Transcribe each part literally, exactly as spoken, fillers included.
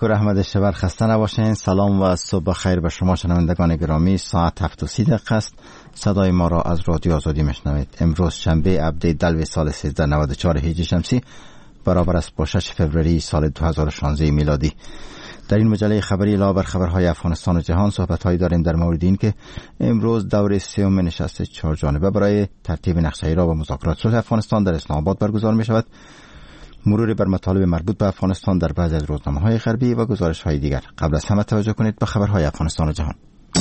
شکر احمد شبر، خسته نباشین. سلام و صبح خیر به شما شنوندگان گرامی. ساعت هفت و سی دقیقه است. صدای ما را از رادیو آزادی میشنوید. امروز شنبه عبده دلو سال سیزده نود و چهار هجری شمسی برابر است با شش فوریه سال دو هزار و شانزده میلادی. در این مجله خبری لا بر خبرهای افغانستان و جهان صحبت‌هایی داریم در مورد این که امروز دوره سوم نشست چهار جانبه برای ترتیب نقشه را و مذاکرات صلح افغانستان در اسلام آباد برگزار می شود. مروری بر مطالب مربوط به افغانستان در بعضی از روزنامه‌های غربی و گزارش‌های دیگر. قبل از همه توجه کنید به خبرهای افغانستان و جهان.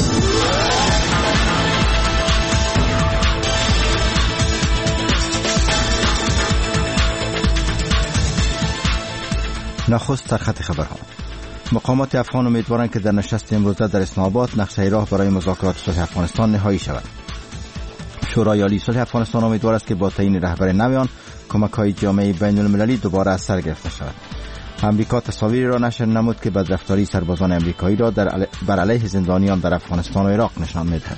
نخست در خط خبرها. مقامات افغان امیدوارند که در نشست امروزه در اسلام آباد نقشه راه برای مذاکرات صلح افغانستان نهایی شود. شورای عالی صلح افغانستان امیدوار است که با تعیین رهبر نو آن کمک‌های جامعه بین‌المللی دوباره از سر گرفته شود. امریکا تصاویری را نشر نمود که بدرفتاری سربازان امریکایی را در علی... بر علیه زندانیان در افغانستان و عراق نشان می‌دهد.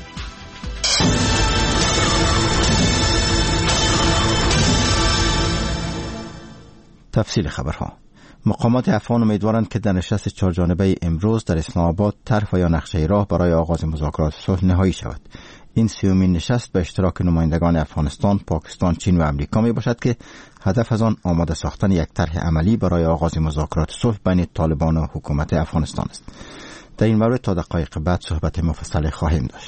تفصیل خبرها. مقامات افغان امیدوارند که در نشست چهارجانبه امروز در اسلام آباد طرح و یا نقشه راه برای آغاز مذاکرات صلح نهایی شود. این سیومین نشست به اشتراک نمایندگان افغانستان، پاکستان، چین و امریکا می باشد که هدف از آن آماده ساختن یک طرح عملی برای آغاز مذاکرات صلح بین طالبان و حکومت افغانستان است. در این مورد تا دقایق بعد صحبت مفصل خواهیم داشت.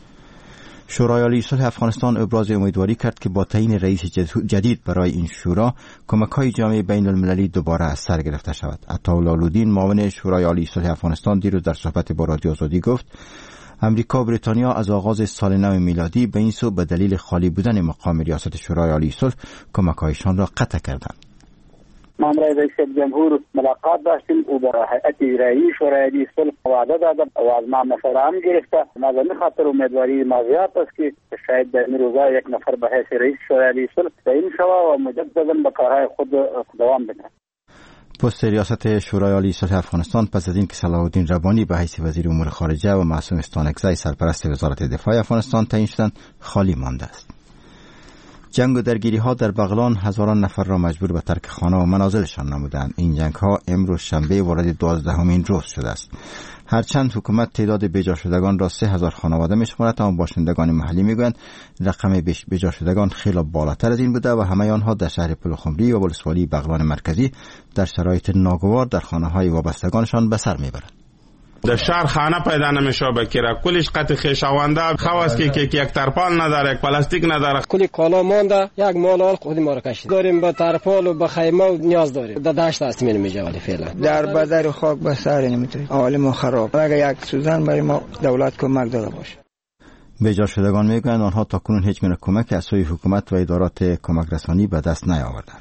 شورای عالی صلح افغانستان ابراز امیدواری کرد که با تعیین رئیس جدید برای این شورا کمک‌های جامعه بین‌المللی دوباره از سر گرفته شود. عطاالله اولودین معاون شورای عالی صلح افغانستان دیروز در صحبت با رادیو آزادی گفت امریکا و بریتانیا از آغاز سال نو میلادی به این سو به دلیل خالی بودن مقام ریاست شورای عالی صلح کمک‌هایشان را قطع کردند. ما امروز رئیس جمهور ملاقات داشتیم او با هیئت اجرایی شورای عالی صلح وعده داد و از ما مشوره هم گرفته. ما به این خاطر امیدواری ما زیاد است که شاید در این روزا یک نفر به حیث رئیس شورای عالی صلح تعیین شود و مجددا به کارهای خود دوام بده. پست ریاست شورای عالی صلح افغانستان پس از اینکه صلاح الدین ربانی به حیث وزیر امور خارجه و معصوم استانکزی سرپرست وزارت دفاع افغانستان تعیین شدند خالی مانده است. جنگ و درگیری ها در بغلان هزاران نفر را مجبور به ترک خانه و منازلشان نمودند. این جنگ ها امروز شنبه وارد دوازدهمین روز شده است. هرچند حکومت تعداد بیجا شدگان را سه هزار خانواده می‌شمارد، اما باشندگان محلی میگویند رقم بیجا شدگان خیلی بالاتر از این بوده و همه آنها در شهر پلخمری و ولسوالی بغلان مرکزی در شرایط ناگوار در خانه‌های وابستگانشان به سر میبرند. در شهر خانه پیدا نمیشه بکیره، کلش قطع خیشاونده، خواست که یک یک ترپال نداره، یک پلاستیک نداره، کلی کالا مونده، یک مال خود ما را کشید. داریم با ترپال و با خیمه و نیاز داریم. در دشت است میشه ولی فعلا در بدر خاک به سر نمیتونیم. حال ما خراب. اگه یک سوزن برای ما دولت کمک داده باشه. بیجا شدگان میگویند آنها تاکنون هیچ گونه کمک از سوی حکومت و ادارات کمک رسانی به دست نیاوردند.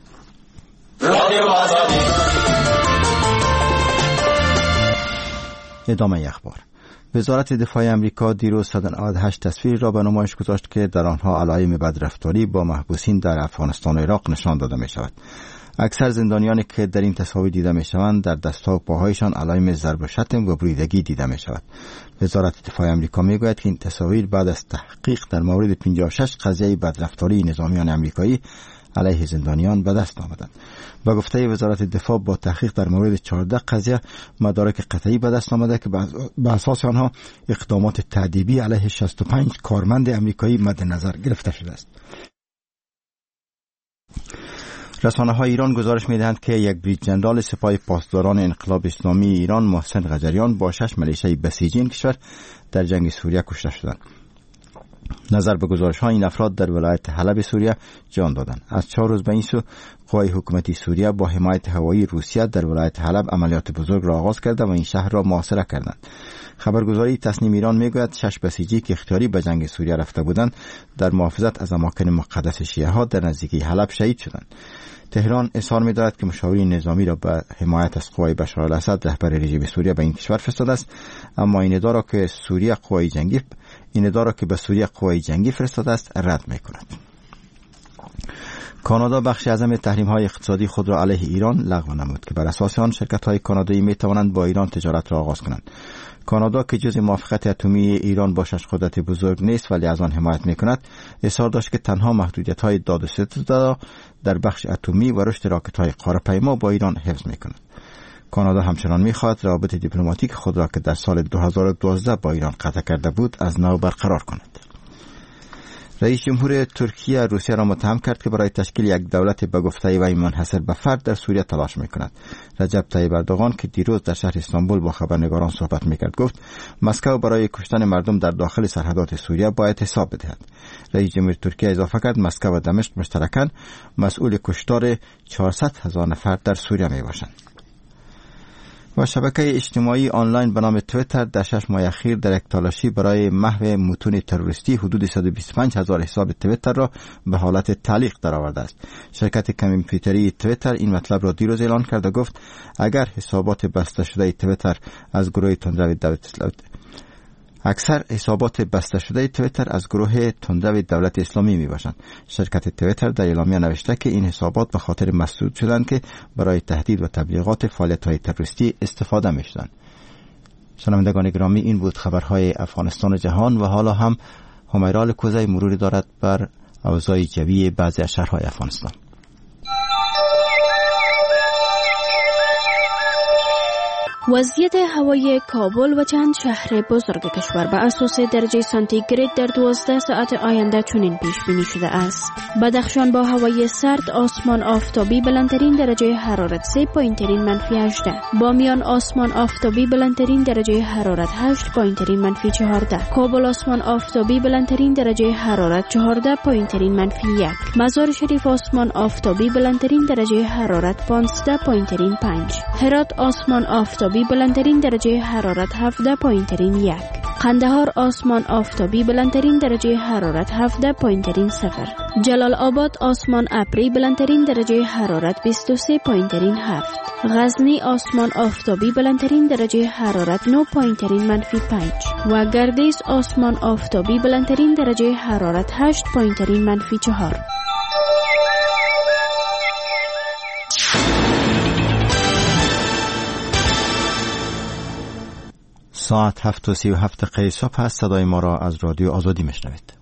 ادامه اخبار. وزارت دفاع امریکا دیروز صد و نود و هشت تصویر را به نمایش گذاشت که در آنها علائم بدرفتاری با محبوسین در افغانستان و عراق نشان داده می شود. اکثر زندانیانی که در این تصاویر دیده می شوند در دستها و پاهایشان علائم ضرب و شتم و بریدگی دیده می شود. وزارت دفاع امریکا می گوید که این تصاویر بعد از تحقیق در مورد پنجاه و شش قضیه بدرفتاری نظامیان امریکایی علیه زندانیان به دست آمدند. با گفته وزارت دفاع با تحقیق در مورد چهارده قضیه مدارک قطعی به دست آمده که به اساس آنها اقدامات تأدیبی علیه شصت و پنج کارمند امریکایی مد نظر گرفته شده است. رسانه‌های ایران گزارش می‌دهند که یک بریگادیر ژنرال سپاه پاسداران انقلاب اسلامی ایران محسن قجریان با شش ملیشه بسیجی این کشور در جنگ سوریه کشته شدند. نظر به گزارش‌ها این افراد در ولایت حلب سوریه جان دادند. از چهار روز به این سو قوای حکومتی سوریه با حمایت هوایی روسیه در ولایت حلب عملیات بزرگ را آغاز کرده و این شهر را محاصره کردند. خبرگزاری تصنیم ایران میگوید شش بسیجی که اختیاری به جنگ سوریه رفته بودند در محافظت از اماکن مقدس شیعه ها در نزدیکی حلب شهید شدند. تهران اظهار می‌دارد که مشاورین نظامی را به حمایت از قوای بشار الاسد رهبر رژیم سوریه به این کشور فرستاده است، اما این ادعا را که سوریه قوای جنگی این ادعا را که به سوریه قوای جنگی فرستاده است رد می‌کند. کانادا بخش اعظم تحریم‌های اقتصادی خود را علیه ایران لغو نمود که بر اساس آن شرکت‌های کانادایی می‌توانند با ایران تجارت را آغاز کنند. کانادا که جزء موافقت اتمی ایران با شش قدرت بزرگ نیست ولی از آن حمایت می‌کند، اصرار داشت که تنها محدودیت‌های داد و ستد در بخش اتمی و رشد راکت‌های قاره‌پیما با ایران حفظ می‌کند. کانادا همچنان می‌خواهد روابط دیپلماتیک خود را که در سال دو هزار و دوازده با ایران قطع کرده بود از نو برقرار کند. رئیس جمهور ترکیه روسیه را متهم کرد که برای تشکیل یک دولت به گفته وی منحصر به فرد در سوریه تلاش می‌کند. رجب طیب اردوغان که دیروز در شهر استانبول با خبرنگاران صحبت می‌کرد گفت مسکو برای کشتن مردم در داخل سرحدات سوریه باید حساب بدهد. رئیس جمهور ترکیه اضافه کرد مسکو و دمشق مشترکاً مسئول کشتار چهارصد هزار نفر در سوریه میباشند. و شبکه اجتماعی آنلاین به نام توییتر در شش ماه اخیر در یک تلاشی برای محو متون تروریستی حدود صد و بیست و پنج هزار حساب توییتر را به حالت تعلیق درآورده است. شرکت کامپیوتری توییتر این مطلب را دیروز اعلان کرد و گفت اگر حسابات بسته شده توییتر از گروه تندرو دولت اسلامی اکثر حسابات بسته شده توییتر از گروه تندرو دولت اسلامی می باشند. شرکت توییتر در اعلامیه نوشته که این حسابات به خاطر مسدود شدند که برای تهدید و تبلیغات فعالیت‌های تروریستی استفاده می شدند. شنوندگان گرامی، این بود خبرهای افغانستان و جهان و حالا هم همیرال کوزه مروری دارد بر اوضاع جوی بعضی از شهرهای افغانستان. وضعیت هوای کابل و چند شهر بزرگ کشور به اساس درجه سانتیگراد در دوازده ساعت آینده چنین پیش بینی شده است. بدخشان با هوای سرد، آسمان آفتابی، بلندترین درجه حرارت سه پایینترین منفی هجده. بامیان آسمان آفتابی، بلندترین درجه حرارت هشت پایینترین منفی چهارده. کابل آسمان آفتابی، بلندترین درجه حرارت چهارده پایینترین منفی یک. مزار شریف آسمان آفتابی، بلندترین درجه حرارت پانزده پایینترین پنج. هرات آسمان آفتابی، بلندترین درجه حرارت هفده پایینترین یک. قندهار آسمان آفتابی، بلندترین درجه حرارت هفده پایینترین صفر. جلال آباد آسمان ابری، بلندترین درجه حرارت بیست و سه پایینترین هفت. غزنی آسمان آفتابی، بلندترین درجه حرارت نه پایینترین منفی پنج. و گردیز آسمان آفتابی، بلندترین درجه حرارت هشت پایینترین منفی چهار. ساعت هفت و سی و هفت دقیقه صبح هست. صدای ما را از رادیو آزادی میشنوید.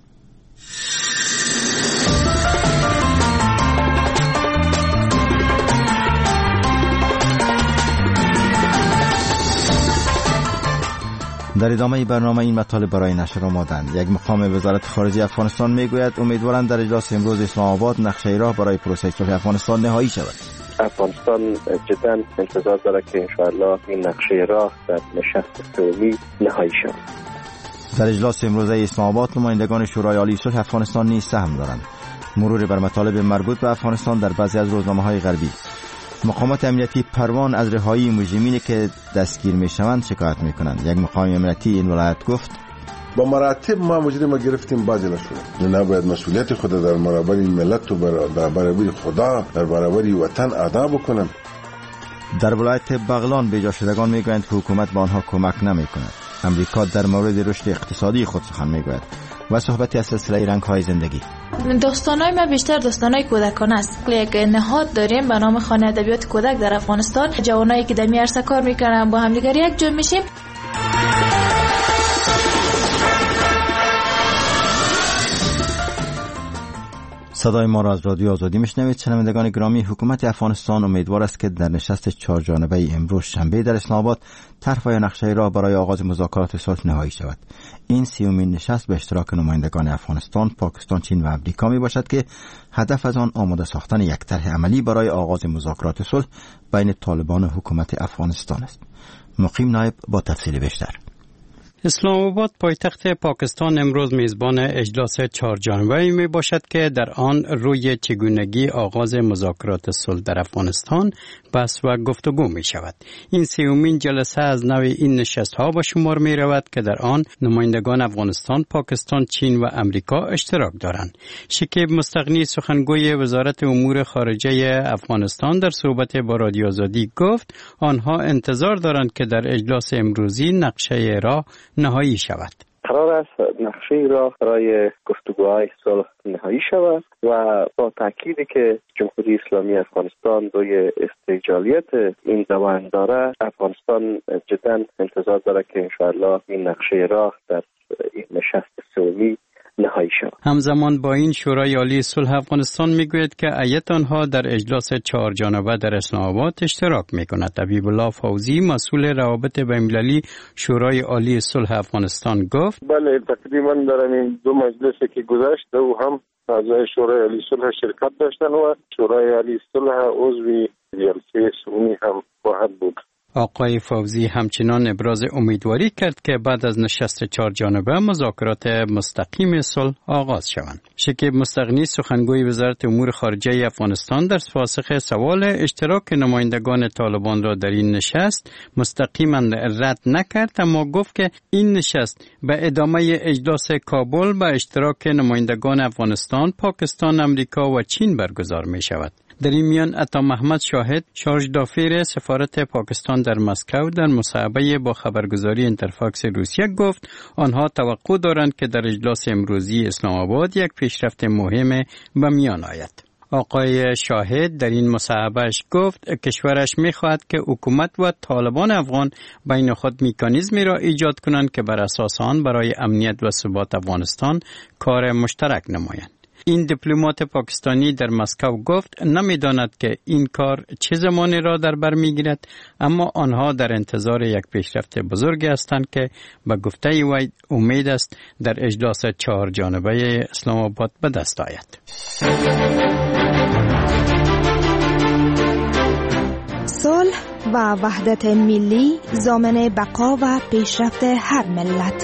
در ادامه برنامه این مطالب برای نشر آمادند. یک مقام وزارت خارجه افغانستان میگوید امیدوارند در اجلاس امروز اسلام آباد نقشه راه برای پروسه صلح افغانستان نهایی شود. افغانستان جدا انتظار دارد که انشاءالله این نقشه راه در نشست سومی نهایی شود. در اجلاس امروزه اسلام آباد نمایندگان شورای عالی صلح افغانستان نیز سهم دارند. مرور بر مطالب مربوط به افغانستان در بعضی از روزنامه‌های غربی. مقامات امنیتی پروان از رهایی مجرمینی که دستگیر میشوند شکایت میکنند. یک مقام امنیتی این ولایت گفت با مراتب ما مجرم گرفتیم باز نشد. نباید مسئولیت خود در برابر ملت و در برابر خدا در برابر وطن ادا بکنند. در ولایت بغلان بیجا شدگان میگویند که حکومت به آنها کمک نمیکند. امریکا در مورد رشد اقتصادی خود سخن میگوید. و صحبتی از سلسله رنگ‌های زندگی. داستانای ما بیشتر داستانای کودکانه است. یک نهاد داریم به نام خانه ادبیات کودک در افغانستان. جوانایی که در می عرصه کار میکنن با هم دیگر یک جا میشیم. صدای ما را از رادیو آزادی میشنوید. شنوندگان گرامی، حکومت افغانستان امیدوار است که در نشست چهار جانبه امروز شنبه در اسلام آباد طرح و نقشه راه برای آغاز مذاکرات صلح نهایی شود. این سیومین نشست به اشتراک نمایندگان افغانستان، پاکستان، چین و امریکا می باشد که هدف از آن آماده ساختن یک طرح عملی برای آغاز مذاکرات صلح بین طالبان و حکومت افغانستان است. مقیم نایب با تفصیل بیشتر. اسلام آباد پایتخت پاکستان امروز میزبان اجلاس چهار جانبه‌ای می باشد که در آن روی چگونگی آغاز مذاکرات صلح در افغانستان بحث و گفتگو می شود. این سومین جلسه از نوع این نشست ها به شمار می رود که در آن نمایندگان افغانستان، پاکستان، چین و امریکا اشتراک دارند. شکیب مستغنی سخنگوی وزارت امور خارجه افغانستان در صحبت با رادیو آزادی گفت آنها انتظار دارند که در اجلاس امروزی نقشه راه نهایی شود. قرار است نقشه راه برای گفتگوهای صلح نهایی شود و با تأکیدی که جمهوری اسلامی افغانستان روی استقلالیت این دوان داره، افغانستان جدا انتظار داره که انشاءالله این نقشه راه در این نشست سومی نهایی شود. همزمان با این شورای عالی صلح افغانستان میگوید که هیئت آنها در اجلاس چهار جانبه در اسلام آباد اشتراک میکند. حبیب الله فوزی مسئول روابط بین‌المللی شورای عالی صلح افغانستان گفت بله تقریبا در این دو مجلسی که گذشت او هم اعضای شورای عالی صلح شرکت داشتن و شورای عالی صلح عضو جلسه سومی هم خواهد بود. آقای فوزی همچنان ابراز امیدواری کرد که بعد از نشست چهار جانبه مذاکرات مستقیم صلح آغاز شوند. شکیب مستغنی سخنگوی وزارت امور خارجه افغانستان در پاسخ سوال اشتراک نمایندگان طالبان را در این نشست مستقیما رد نکرد، اما گفت که این نشست به ادامه اجلاس کابل با اشتراک نمایندگان افغانستان، پاکستان، امریکا و چین برگزار می شود. در این میان عطا محمد شاهد شارژ دافیر سفارت پاکستان در مسکو در مصاحبه با خبرگزاری اینترفاکس روسیه گفت آنها توقع دارند که در اجلاس امروزی اسلام آباد یک پیشرفت مهم به میان آید. آقای شاهد در این مصاحبهش گفت کشورش می‌خواهد که حکومت و طالبان افغان بین خود مکانیزمی را ایجاد کنند که بر اساس آن برای امنیت و ثبات افغانستان کار مشترک نمایند. این دیپلمات پاکستانی در مسکو گفت نمی‌داند که این کار چه زمانی را در بر می‌گیرد، اما آنها در انتظار یک پیشرفت بزرگ هستند که به گفته وی امید است در اجلاس چهار جانبه اسلام آباد به دست آید. صلح و وحدت ملی ضامن بقا و پیشرفت هر ملت.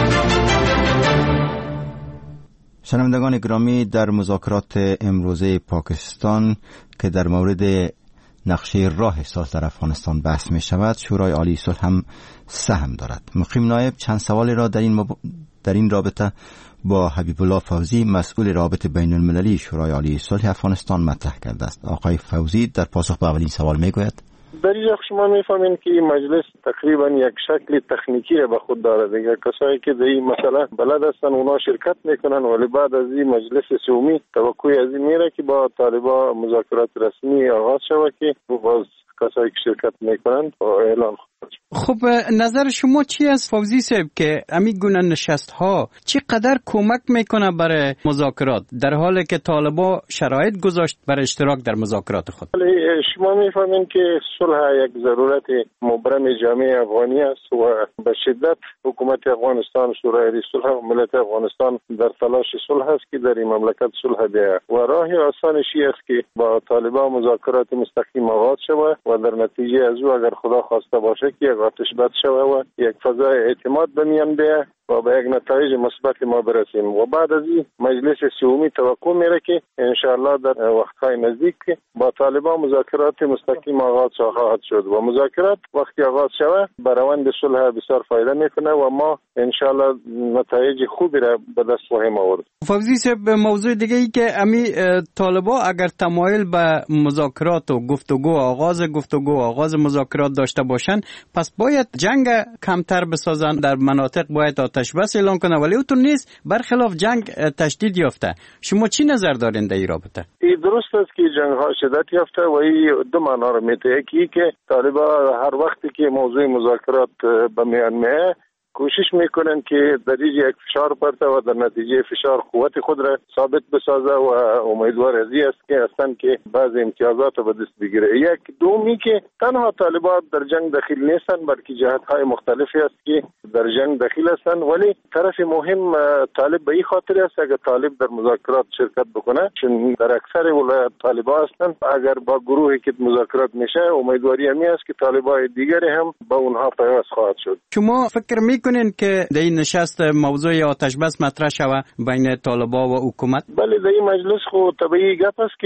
شنوندگان گرامی، در مذاکرات امروزه پاکستان که در مورد نقشه راه صلح در افغانستان بحث می شود، شورای عالی صلح هم سهم دارد. مقیم نایب چند سوالی را در این, مب... در این رابطه با حبیب الله فوزی مسئول روابط بین المللی شورای عالی صلح افغانستان مطرح کرده است. آقای فوزی در پاسخ به اولین سوال می گوید در اینجا شما میفهمین که این مجلس تقریبا یک شکل تکنیکی به خود داره دیگه. کسایی که در این مسئله بلد هستن اونا شرکت میکنن، ولی بعد از این مجلس سومی توقع از این میره که با طالبان مذاکرات رسمی آغاز شود که باز کسایی که شرکت میکنن اعلان خواهد. خب نظر شما چی از فوزی صاحب که امی گونه نشست ها چقدر کمک میکنه برای مذاکرات در حالی که طالبان شرایط گذاشت برای اشتراک در مذاکرات خود؟ شما میفهمین که صلح یک ضرورت مبرم جامعه افغانی است و به شدت حکومت افغانستان، شورای عالی صلح و ملت افغانستان در تلاش صلح است که در این مملکت صلح بیاید و راه آسانشی است که با طالبان مذاکرات مستقیم آغاز شود و در نتیجه از او اگر خدا خواسته باشه که یک آتش بس شود و یک فضای اعتماد به میان بیاید و به یک نتایج مثبت ما برسیم و بعد از این مجلس سومی توقع میره که انشاءالله در وقتهای نزدیک با طالبان مذاکرات مستقیم آغاز خواهد شد و مذاکرات وقتی آغاز شود به روند صلح بسیار فایده میکنه و ما انشاءالله نتایج خوبی را به دست خواهیم آورد. فوزی صاحب، موضوع دیگه ای که امی طالبان اگر تمایل به مذاکرات و گفتگو آغاز گفتگو آغاز مذاکرات داشته باشن، پس باید جنگ کمتر بسازن، در مناطق باید آتش بس اعلان کنه، ولی اونطور نیست، برخلاف جنگ تشدید یافته. شما چی نظر دارین در این رابطه؟ این درست است که جنگ ها شدت یافته و این دو معنا رو میده. یکی که طالبان هر وقتی که موضوع مذاکرات به میان میاد کوشش میکنن که در اینجا یک فشار برده و در نتیجه فشار قوت خود را ثابت بسازه و امیدوار از این است که اصلا که بعض امتیازات رو به دست بگیره. یک دومی که تنها طالبان در جنگ دخیل نیستن، بلکه جهت‌های مختلفی است که در جنگ دخیل هستن، ولی طرف مهم طالب به این خاطر است اگر طالب در مذاکرات شرکت بکنه، چون در اکثر ولایات طالبان هستن، اگر با گروهی که مذاکرات میشه امیدواری همی است که طالبان دیگری هم با اونها پیوست خواهد شد. شما فکر میکنین که در این نشست موضوع آتش بس مطرح شود بین طالبان و حکومت؟ بله، در این مجلس خود طبیعی گپ است که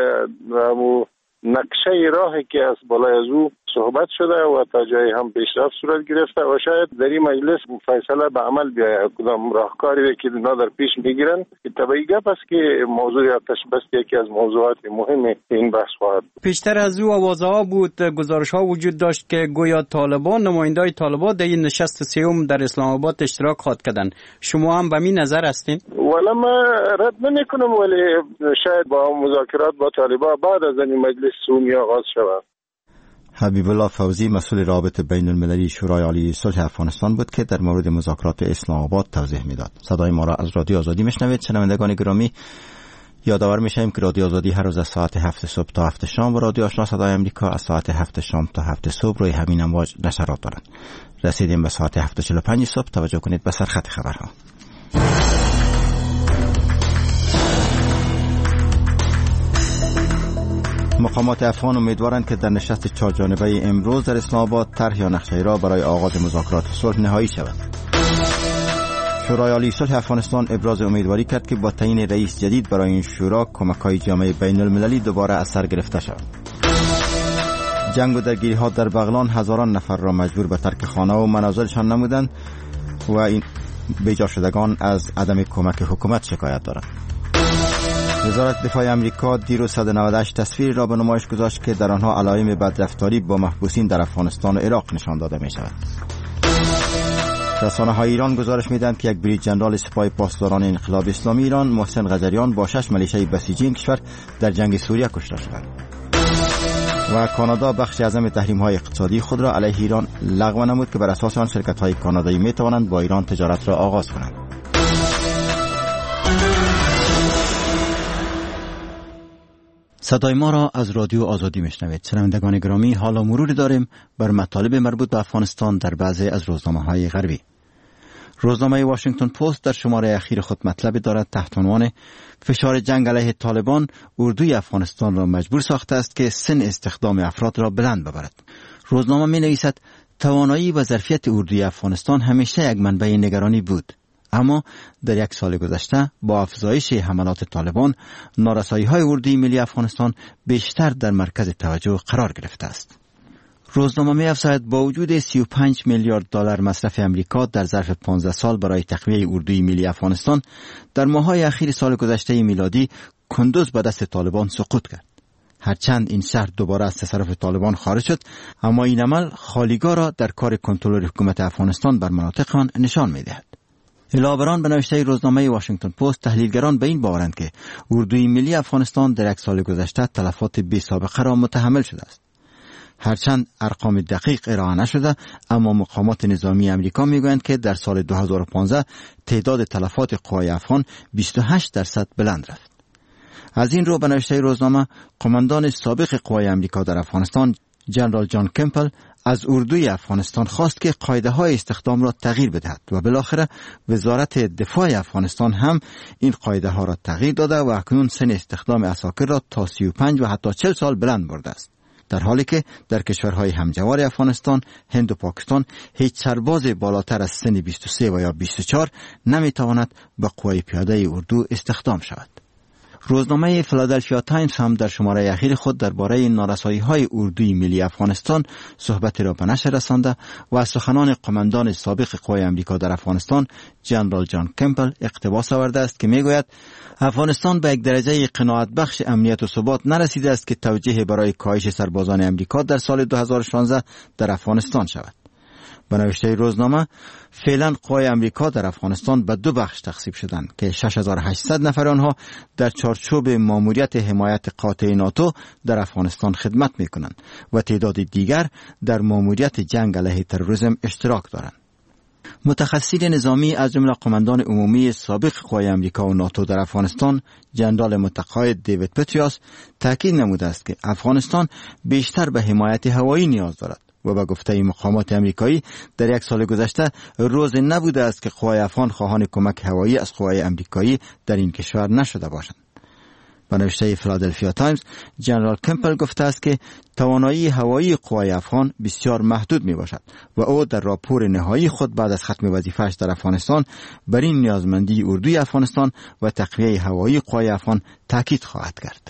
نقشه راهی که از بالای از او صحبت شده و تا جای هم پیشرفت صورت گرفته و شاید در این مجلس فیصله به عمل بیاید کدام راهکاری که اینا در پیش میگیرن. طبیعی گپ است که موضوع آتش بس یکی از موضوعات مهم این بحث خواهد. پیشتر از او آوازها بود، گزارش ها وجود داشت که گویا طالبان، نمایندای طالبان در این نشست سوم در اسلام آباد اشتراک خواهد کردن. شما هم به می نظر هستین؟ ولی ما رد نمیکنم، ولی شاید با مذاکرات با طالبان بعد از این مجلس سومی آغاز شود. حبیب الله فوزی مسئول رابطه بین المللی شورای عالی صلح افغانستان بود که در مورد مذاکرات اسلام آباد توضیح میداد. صدای ما را از رادیو آزادی میشنوید. شنوندگان گرامی، یادآور میشیم که رادیو آزادی هر روز از ساعت هفت صبح تا هفت شام و رادیو آشنا صدای امریکا از ساعت هفت شام تا هفت صبح روی همین امواج نشرات دارند. رسیدیم به ساعت هفت و چهل و پنج صبح. توجه کنید به سرخط خبرها. مقامات افغان امیدوارند که در نشست چهار جانبه امروز در اسلام آباد طرح یا نقشه راه برای آغاز مذاکرات صلح نهایی شود. شورای عالی صلح افغانستان ابراز امیدواری کرد که با تعیین رئیس جدید برای این شورا کمک‌های جامعه بین المللی دوباره از سر گرفته شود. جنگ و درگیری‌ها در بغلان هزاران نفر را مجبور به ترک خانه و منازلشان نمودند و این بیجا شدگان از عدم کمک حکومت شکایت دارند. وزارت دفاع امریکا دیروز صد و نود و هشت تصویر را به نمایش گذاشت که در آنها علائم بدرفتاری با محبوسین در افغانستان و عراق نشان داده می شود. رسانه‌های ایران گزارش می‌دهند که یک بریج ژنرال سپاه پاسداران انقلاب اسلامی ایران محسن غجریان با شش ملیشه بسیجی این کشور در جنگ سوریه کشته شد. و کانادا بخش اعظم تحریم‌های اقتصادی خود را علیه ایران لغو نمود که بر اساس آن شرکت‌های کانادایی می‌توانند با ایران تجارت را آغاز کنند. صدای ما را از رادیو آزادی میشنوید. شنوندگان گرامی، حالا مروری داریم بر مطالب مربوط به افغانستان در بعضی از روزنامه‌های غربی. روزنامه واشنگتن پست در شماره اخیر خود مطلبی دارد تحت عنوان فشار جنگ علیه طالبان اردوی افغانستان را مجبور ساخته است که سن استخدام افراد را بلند ببرد. روزنامه می نویسد توانایی و ظرفیت اردوی افغانستان همیشه یک منبع نگرانی بود، اما در یک سال گذشته با افزایش حملات طالبان نارسایی‌های اردوی ملی افغانستان بیشتر در مرکز توجه قرار گرفته است. روزنامه می‌افزاید با وجود سی و پنج میلیارد دلار مصرف امریکا در ظرف پانزده سال برای تقویه اردوی ملی افغانستان، در ماه‌های اخیر سال گذشته میلادی کندوز به دست طالبان سقوط کرد. هرچند این شهر دوباره از تصرف طالبان خارج شد، اما این عمل خالیگاه را در کار کنترل حکومت افغانستان بر مناطق آن نشان می‌دهد. علاوه بر آن به نوشته روزنامه واشنگتن پست، تحلیلگران به این باورند که اردوی ملی افغانستان در یک سال گذشته تلفات بی سابقه را متحمل شده است. هرچند ارقام دقیق ارائه نشده، اما مقامات نظامی امریکا میگویند که در سال دو هزار و پانزده تعداد تلفات قوای افغان بیست و هشت درصد بلند رفت. از این رو به نوشته روزنامه، قماندان سابق قوای امریکا در افغانستان جنرال جان کمپل از اردوی افغانستان خواست که قاعده‌های استخدام را تغییر بدهد و بالاخره وزارت دفاع افغانستان هم این قاعده‌ها را تغییر داده و اکنون سن استخدام عساکر را تا سی و پنج و حتی چهل سال بلند برده است، در حالی که در کشورهای همجوار افغانستان، هند و پاکستان، هیچ سرباز بالاتر از سن بیست و سه و یا بیست و چهار نمیتواند به قوای پیاده اردو استخدام شود. روزنامه فیلادلفیا تایمز هم در شماره اخیر خود درباره نارسایی‌های اردوی ملی افغانستان صحبتی را به نشر رسانده و از سخنان قماندان سابق قوای امریکا در افغانستان جنرال جان کمپل اقتباس آورده است که میگوید افغانستان به یک درجه قناعت بخش امنیت و ثبات نرسیده است که توجیه برای کاهش سربازان امریکا در سال دو هزار و شانزده در افغانستان شود. به نوشته روزنامه، فعلا قوای امریکا در افغانستان به دو بخش تقسیم شدند که شش هزار و هشتصد نفر آنها در چارچوب ماموریت حمایت قاطع ناتو در افغانستان خدمت می‌کنند و تعداد دیگر در ماموریت جنگ علیه تروریسم اشتراک دارند. متخصصین نظامی از جمله قماندان عمومی سابق قوای امریکا و ناتو در افغانستان جنرال متقاعد دیوید پتریاس تاکید نموده است که افغانستان بیشتر به حمایت هوایی نیاز دارد و به گفته مقامات امریکایی در یک سال گذشته روز نبوده است که قوای افغان خواهان کمک هوایی از قوای امریکایی در این کشور نشده باشند. به نوشته فیلادلفیا تایمز، جنرال کمپل گفته است که توانایی هوایی قوای افغان بسیار محدود می باشد و او در راپور نهایی خود بعد از ختم وظیفه‌اش در افغانستان بر این نیازمندی اردوی افغانستان و تقویه هوایی قوای افغان تاکید خواهد کرد.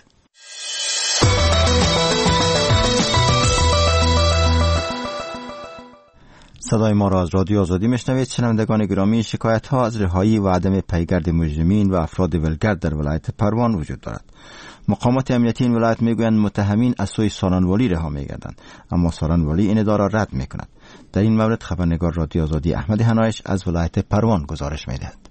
صدای ما را از رادیو آزادی میشنوید. شنوندگان گرامی، شکایت ها از رهایی و عدم پیگرد مجرمین و افراد ولگرد در ولایت پروان وجود دارد. مقامات امنیتی این ولایت میگویند متهمین از سوی سالنوالی رها میگردند، اما سالنوالی این ادعا را رد میکند. در این مورد خبرنگار رادیو آزادی احمد هنایش از ولایت پروان گزارش میدهد.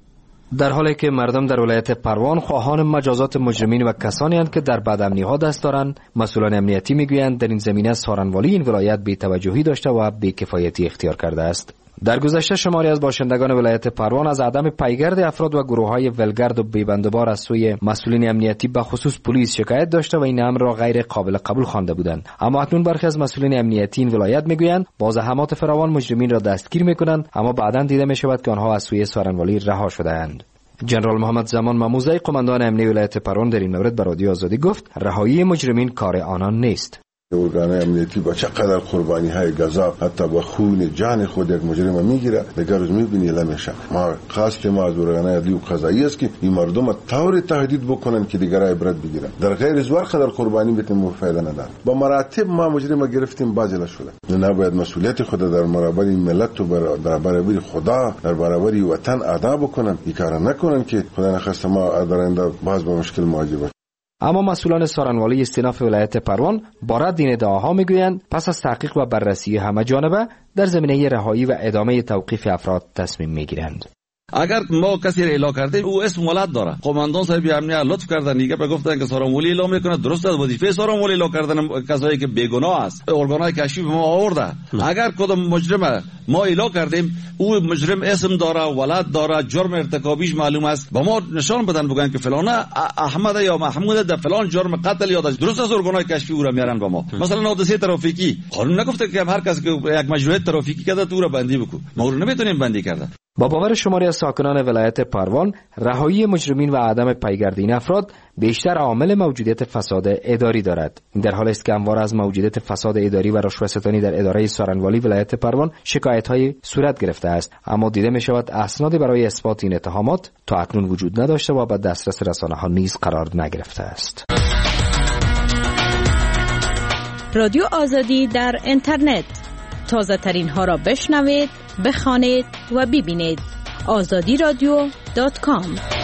در حالی که مردم در ولایت پروان خواهان مجازات مجرمین و کسانی هستند که در بدامنی‌ها دست دارند، مسئولان امنیتی میگویند در این زمینه سارنوالی این ولایت بی‌توجهی داشته و بی‌کفایتی اختیار کرده است. در گذشته شماری از باشندگان ولایت پروان از عدم پیگرد افراد و گروه‌های ولگرد و بی‌بندوبار از سوی مسئولین امنیتی به خصوص پلیس شکایت داشته و این امر را غیر قابل قبول خوانده بودند. اما اکنون برخی از مسئولین امنیتی این ولایت میگویند با زحمات فراوان مجرمین را دستگیر میکنند، اما بعداً دیده میشود که آنها از سوی سارنوالی رها شده‌اند. جنرال محمد زمان ماموزی قماندان امنیتی ولایت پروان در این مورد به رادیو آزادی گفت رهایی مجرمین کار آنان نیست. ارگان امنیتی با چقدر قربانی های گذاب حتی با خون جان خود یک مجرم میگیره، دیگر روز میبینی لمیشه. ما خواست ما از ارگان عدلی و قضایی است که این مردم طور تهدید بکنن که دیگر عبرت بگیرن. در غیر از قدر قربانی بتیم فایده نداره. با مراتب ما مجرم گرفتیم بازی شده. نباید مسئولیت خود در برابر ملت و در برابر خدا در برابر وطن ادا بکنن. این کارا نکنن که خدا نخواسته ما در آینده باز با مشکل مواجه باشیم. اما مسئولان سارنوالی استیناف ولایت پروان با رد این ادعاها میگویند پس از تحقیق و بررسی همه جانبه در زمینه رهایی و ادامه توقیف افراد تصمیم میگیرند. اگر ما کسی را اعلام کرده او اسم ولایت داره، قماندان صاحب امنیت لطف کردن دیگه به گفتن که سارنوالی اعلام میکنه، درست است، وظیفه سارنوالی اعلام کردن کسایی که بیگناه است، ارگانهای کشفی ما آورده. اگر کدام مجرم ما اعلام کردیم او مجرم اسم داره، ولایت داره، جرم ارتکابیش معلوم است، با ما نشان بدن بگن که فلانه احمد یا محمود در فلان جرم قتل یاد است، درست است، ارگانهای کشفی او را میارن با ما. مثلا حادثه ترافیکی قانون نگفته که هر کس که یک مجروح ترافیکی کرده تو را بندی بکن، ما او نمیتونیم بندی کرده. با باور شماری از ساکنان ولایت پروان، رهایی مجرمین و عدم پیگرد این افراد بیشتر عامل موجودیت فساد اداری دارد. این در حالی است که همواره از موجودیت فساد اداری و رشوه‌ستانی در اداره سارنوالی ولایت پروان شکایت‌های صورت گرفته است، اما دیده می‌شود اسنادی برای اثبات این اتهامات تا اکنون وجود نداشته و به دسترس رسانه‌ها نیز قرار نگرفته است. رادیو آزادی در اینترنت، تازه ترین ها را بشنوید، بخوانید و ببینید. آزادی رادیو دات کام.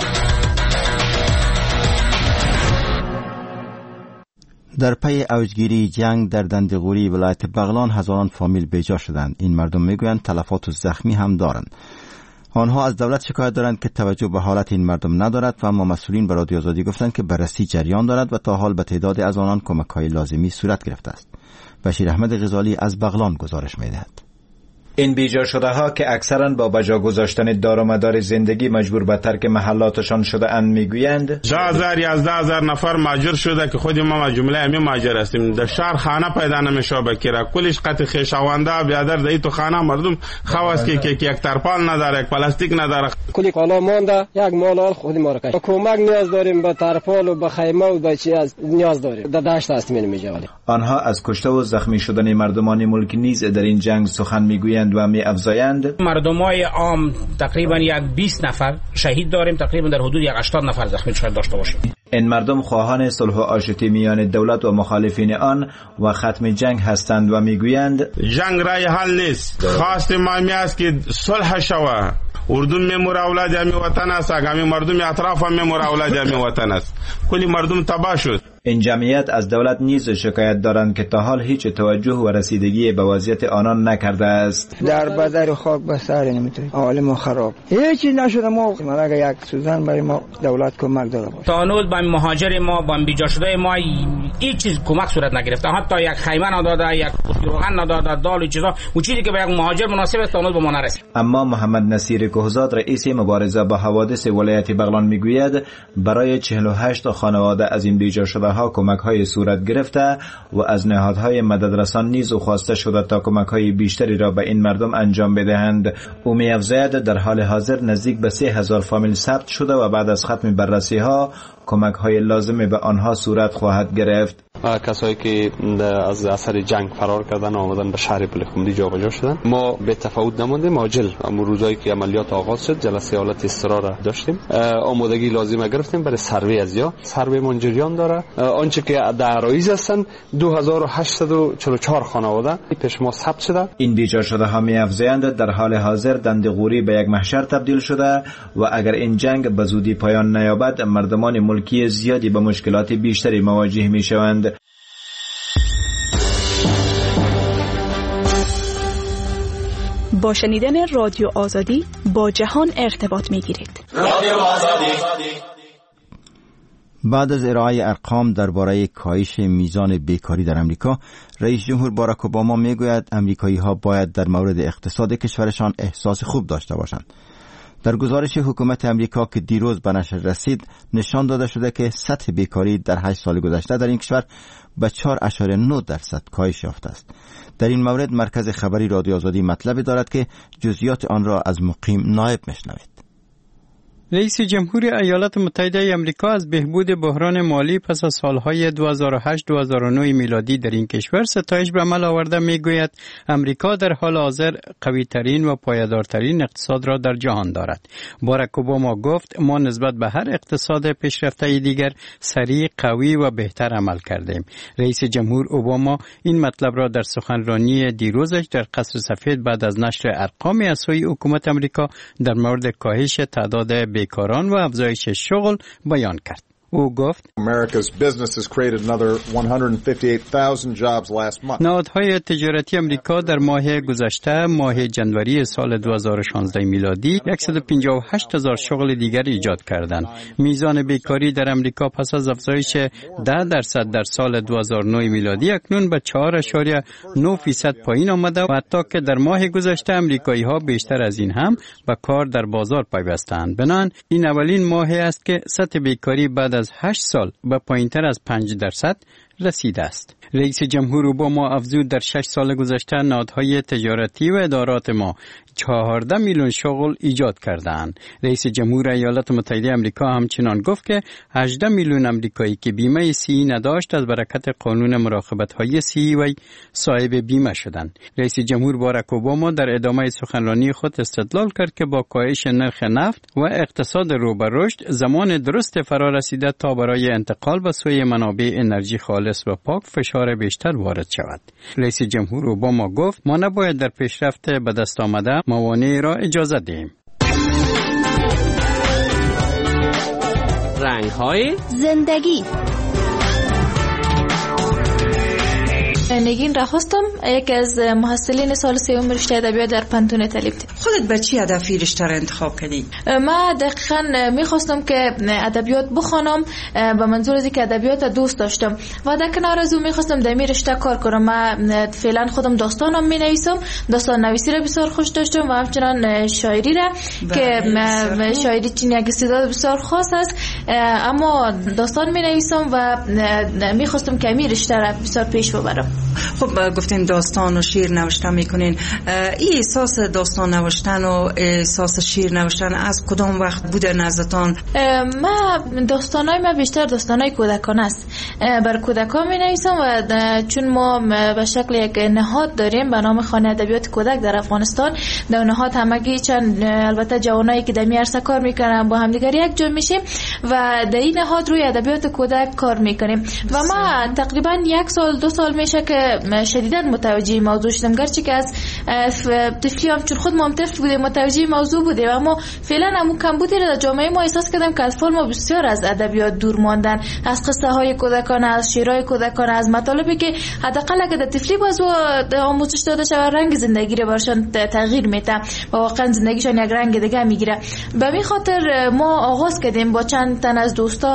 در پی اوجگیری جنگ در دندغوری ولایت بغلان هزاران فامیل بیجا شدند. این مردم میگویند تلفات و زخمی هم دارند. آنها از دولت شکایت دارند که توجه به حالت این مردم ندارد و اما مسئولین به رادیو آزادی گفتند که بررسی جریان دارد و تا حال به تعداد از آنان کمک‌های لازمی صورت گرفته است. بشیر احمد غزالی از بغلان گزارش می‌دهد. این بیجا شده ها که اکثرا با بجا گذاشتن دار و مدار زندگی مجبور به ترک محلاتشان شده اند میگویند ده هزار یازده هزار نفر ماجر شده که خود ما جمله امی ماجر هستیم. در شهر خانه پیدا نمیشه بکیره، کلش قطع خیشاونده بیادر در تو خانه مردم خواست که که یک ترپال نداره، یک پلاستیک نداره، کلی کالا مونده، یک مال خود ما را کش. کمک نیاز داریم به ترپال و به خیمه و به چی از نیاز داریم. در دشت هستیم نمیجوالیم. آنها از کشته و زخمی شدن مردمان ملکی نیز در این جنگ سخن میگویند و می افزایند. مردمای عام تقریبا یک بیست نفر شهید داریم، تقریبا در حدود یک هشتاد نفر زخمی شاید داشته باشیم. این مردم خواهان صلح و آشتی میان دولت و مخالفین آن و ختم جنگ هستند و میگویند جنگ رای حل نیست. خواست ما می است که صلح شود. اردن می مور اولاد می وطن است، اگه مردم اطراف می مور اولاد می وطن است. کلی مردم تباه شد. این جمعیت از دولت نیز شکایت دارند که تا حال هیچ توجه و رسیدگی به وضعیت آنان نکرده است. در بدر خاک به سر نمیتونیم، حال ما خراب، هیچ چیز نشده. ما اگه یک سوزن برای ما دولت کمک داره باشه. تا هنوز با مهاجر ما با بیجا شده ما هیچ چیز کمک صورت نگرفته، حتی یک خیمه نداده، یک روغن نداده، دال و چیزا و چیزی که به یک مهاجر مناسب است تا هنوز به ما نرسید. اما محمد نصیر کهزاد رئیس مبارزه با حوادث ولایت بغلان میگوید برای چهل و هشت خانواده از این بیجا شده ها کمک های صورت گرفته و از نهادهای مددرسان نیز خواسته شده تا کمک های بیشتری را به این مردم انجام بدهند. او می افزاید در حال حاضر نزدیک به سه هزار فامیل ثبت شده و بعد از ختم بررسی ها کمک های لازم به آنها صورت خواهد گرفت. کسایی که از اثر جنگ فرار کردن آمدن به شهر پلخمری جابجا شدن، ما به تفاوت نموندیم. عاجل اما روزایی که عملیات آغاز شد جلسه حالت استراحت داشتیم، آمادگی لازم گرفتیم برای سروی از یا سروی منجریان داره. آنچه که در عرایز هستن دو هزار و هشتصد و چهل و چهار خانواده پیش ما ثبت شده. این بیجا شده ها می افزایند در حال حاضر دندغوری به یک محشر تبدیل شده و اگر این جنگ به زودی پایان نیابد مردمان ملکی زیادی به مشکلات بیشتری مواجه می شوند. با شنیدن رادیو آزادی با جهان ارتباط می گیرید. بعد از ارائه ارقام درباره کاهش میزان بیکاری در امریکا، رئیس جمهور باراک اوباما میگوید امریکایی‌ها باید در مورد اقتصاد کشورشان احساس خوب داشته باشند. در گزارش حکومت امریکا که دیروز به نشر رسید، نشان داده شده که سطح بیکاری در هشت سال گذشته در این کشور به چهار اشاره نه درصد کاهش یافته است. در این مورد مرکز خبری رادیو آزادی مطلبی دارد که جزئیات آن را از مقیم نایب میشنوید. رئیس جمهور ایالات متحده آمریکا از بهبود بحران مالی پس از سالهای دو هزار و هشت دو هزار و نه میلادی در این کشور ستایش به عمل آورده میگوید امریکا در حال حاضر قوی‌ترین و پایدارترین اقتصاد را در جهان دارد. باراک اوباما گفت ما نسبت به هر اقتصاد پیشرفته دیگر سریع، قوی و بهتر عمل کردیم. رئیس جمهور اوباما این مطلب را در سخنرانی دیروزش در قصر سفید بعد از نشر ارقام از سوی حکومت امریکا در مورد کاهش تعداد بیکاران و افزایش شغل بیان کرد. او گفت نهادهای تجارتی امریکا در ماه گذشته ماه جنوری سال دو هزار و شانزده میلادی صد و پنجاه و هشت هزار شغل دیگر ایجاد کردند. میزان بیکاری در امریکا پس از افزایش ده درصد در سال دو هزار و نه میلادی اکنون به چهار اشاره نه فیصد پایین آمده و حتی که در ماه گذشته امریکایی ها بیشتر از این هم به کار در بازار پیوستند. بنابراین این اولین ماهی است که سطح بیکاری بعد از هشت سال به پایینتر از پنج درصد رسیده است. رئیس جمهور اوباما افزود در شش سال گذشته نهادهای تجارتی و ادارات ما چهارده میلیون شغل ایجاد کردند. رئیس جمهور ایالات متحده آمریکا همچنان گفت که هجده میلیون آمریکایی که بیمه صحی نداشت از برکت قانون مراقبت‌های صحی و صاحب بیمه شدند. رئیس جمهور باراک اوباما در ادامه سخنرانی خود استدلال کرد که با کاهش نرخ نفت و اقتصاد رو به رشد زمان درست فرا رسیده تا برای انتقال به سوی منابع انرژی خالص و پاک فشار بیشتر وارد شود. رئیس جمهور اوباما گفت ما نباید در پیشرفت به دست آمده موانع را اجازه دهیم. رنگ‌های زندگی. نگین رهاستم، یکی از محصلین سال سوم رشته ادبیات در پانتون تلیب. خودت به چی هدفی رشته را انتخاب کردی؟ ما دقیقاً میخواستم که ادبیات بخوانم به منظور از اینکه ادبیات دوست داشتم و در کنار از اون میخواستم در می رشته کار کنم. من فعلا خودم داستانم می نویسم، داستان نویسی را بسیار خوش داشتم و همچنان شاعری را که شاعری چین یک استعداد بسیار خاص است، اما داستان می نویسم و میخواستم که می رشته را بسیار پیش ببرم. خب گفتین داستان و شعر نوشتن میکنین، این احساس داستان نوشتن و احساس شعر نوشتن از کدام وقت بوده نزدتان؟ ما داستانای ما بیشتر داستانای کودکانه است، بر کودکان می نویسم و چون ما به شکل یک نهاد داریم به نام خانه ادبیات کودک در افغانستان. در نهاد همگی چند البته جوانایی که در می عرصه کار میکنن با هم دیگر یک جا میشیم و در این نهاد روی ادبیات کودک کار میکنیم و ما تقریبا یک سال دو سال میشه که شدیداً متوجه موضوع شدم، گرچه که از طفلی هم چون خود ما هم طفل بودیم متوجه موضوع بودیم، اما فعلا همون کمبودی را در جامعه ما احساس کردم که اطفال ما بسیار از ادبیات دور ماندن، از قصه های کودکانه، از شعرهای کودکانه، از مطالبی که حداقل اگه در طفلی باز آموزش داده شود رنگ زندگی را برشان تغییر میده و واقعا زندگیشان یک رنگ دیگه میگیره. به این خاطر ما آغاز کردیم با چند تن از دوستا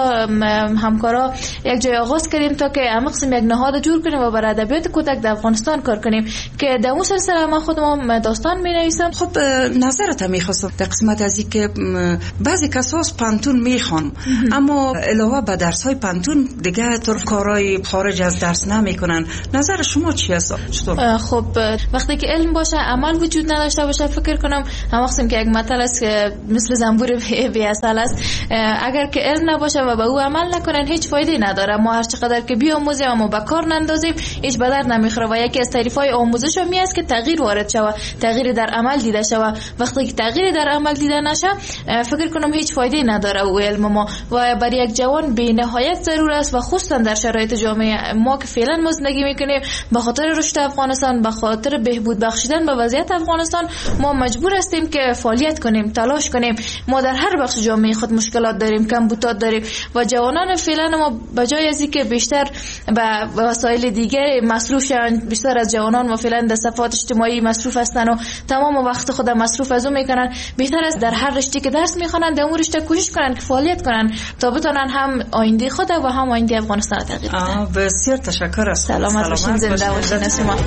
همکارا یک جای آغاز کردیم تا که همقسم یک نهاد جور کنیم و برای ادبیات کودک در افغانستان کار کنیم که در اون سلسله من خودم داستان می نویسم. خب نظرت میخواستم در قسمت از این که بعضی کساس پانتون میخوان اما علاوه به درس های پانتون دیگه طرف کارهای خارج از درس نمیکنن، نظر شما چی است؟ چطور؟ خب وقتی که علم باشه عمل وجود نداشته باشه فکر کنم هم وقتی که یک مثل است که مثل زنبور بی اصل است، اگر که علم نباشه و به او عمل نکنن هیچ فایده نداره. ما هر چقدر که بیاموزیم اما به کار نندازیم هیچ به درد نمیخوره و یکی از تعریف‌های آموزش هم است که تغییر وارد شود، تغییر در عمل دیده شود. وقتی که تغییر در عمل دیده نشه فکر کنم هیچ فایده نداره او علم ما و برای یک جوان بی‌نهایت ضرور است و خصوصا در شرایط جامعه ما که فعلا ما زندگی میکنیم به خاطر رشد افغانستان، به خاطر بهبود بخشیدن به وضعیت افغانستان ما مجبور هستیم که فعالیت کنیم، تلاش کنیم. ما در هر بخش جامعه خود مشکلات داریم، کمبودات داریم و جوانان فعلا ما بجای از اینکه بیشتر به وسایل دیگه مصروف شون. بیشتر از جوانان ما فعلا در صفحات اجتماعی مصروف هستن و تمام وقت خود مصروف از اون میکنن. بهتر است در هر رشته که درس میخوانن در اون رشته کوشش کنن که فعالیت کنن تا بتونن هم آینده خود و هم آینده افغانستان تغییر بدن. بسیار تشکر. سلامت باشین، زنده باشین. نسیما.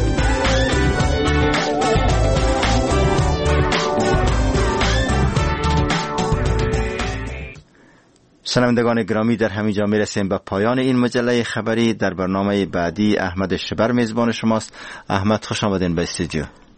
شنوندگان گرامی، در همینجا میرسیم به پایان این مجله خبری. در برنامه بعدی احمد شبر میزبان شماست. احمد، خوش آمدین به استودیو.